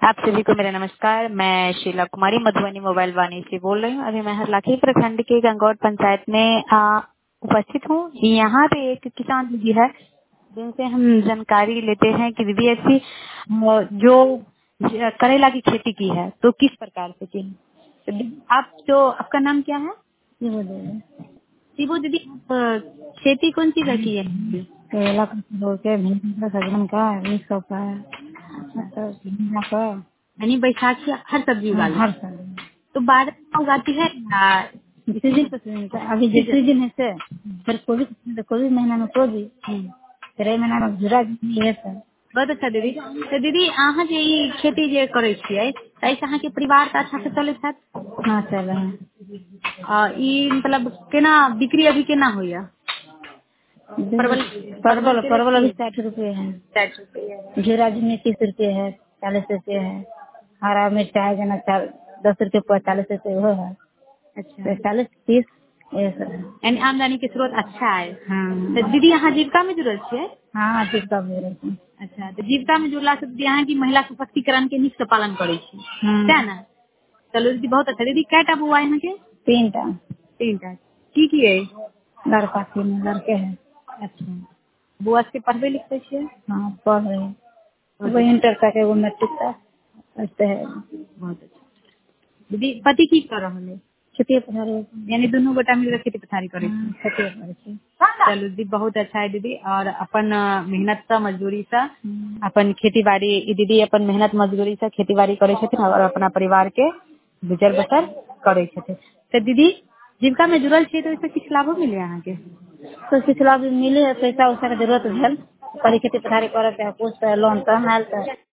आप सभी को मेरा नमस्कार। मैं शीला कुमारी मधुबनी मोबाइल वाणी से बोल रही हूँ। अभी मैं हरलाखी प्रखंड के गंगौर पंचायत में उपस्थित हूँ। यहाँ पे एक किसान दीदी है जिनसे हम जानकारी लेते हैं कि दीदी ऐसी जो करेला की खेती की है तो किस प्रकार से की है। तो आप जो आपका नाम क्या है? शिवो देवी। शिवो दीदी, आप खेती कौन सी का की है? करेला का, के भिंडी का, सजन का, मिर्च का, झींगा का, यानी बैसाखी हर सब्जी उगा हर सब्जी। तो बारिश में उगाती है या सीजन पे सीजन पे? अभी जो सीजन है से फिर कोई महीना में कोबी, फिर एहि महीना में घिरा ये सब। बहुत अच्छा दीदी। तो दीदी अहाँ जे ई खेती जे करे छियै त एहिसँ अहाँ के परिवार त अच्छा से चले छथि? हाँ चले हैं। ई मतलब केना बिक्री अभी केना होइया? परवल परवल परवल अभी 60 रुपए है। 60 रुपए। घेरा झिंगी 30 रुपए है, 40 रुपए है। हरा मिर्चा है जना 10 रुपए पर, 40 रुपए वो है। अच्छा, 40 30 ये सब है। यानी आमदनी के स्रोत अच्छा है। हाँ। तो दीदी यहाँ जीविका में जुड़ल छियै? हाँ जीविका में जुड़ल छी। अच्छा, तो जीविका में जुड़ला से दीदी यहाँ की महिला सशक्तिकरण के नीक से पालन करे छी, है ना? चलो दीदी बहुत अच्छा। दीदी कैटा बुआ यहाँ के? 3टा। 3टा की है? लड़का 3 लड़के हैं। अच्छा, बुआ के पढ़बे लिखते छियै? हाँ पढ़ रहे हैं। वो इंटर तक है, वो मैट्रिक तक पढ़ते हैं। बहुत अच्छा। दीदी पति की कर रहा है? खेती पथारी। यानी दोनों गोटा मिलकर खेती पथारी करे छी? खेती करे छी। चलो दीदी बहुत अच्छा है दीदी। और अपन मेहनत सा मजदूरी सा अपन खेती बाड़ी, दीदी अपन मेहनत मजदूरी से खेती बाड़ी करे छथिन और अपना परिवार के गुजर बसर करे छथिन। तो दीदी जीविका में जुड़ल छियै तो इससे किछु लाभो मिले अहाँ के? तो किछु लाभ मिले है, पैसा उसा के जरूरत भेल, खेती पथारी करे के कुछ लोन तो आयल।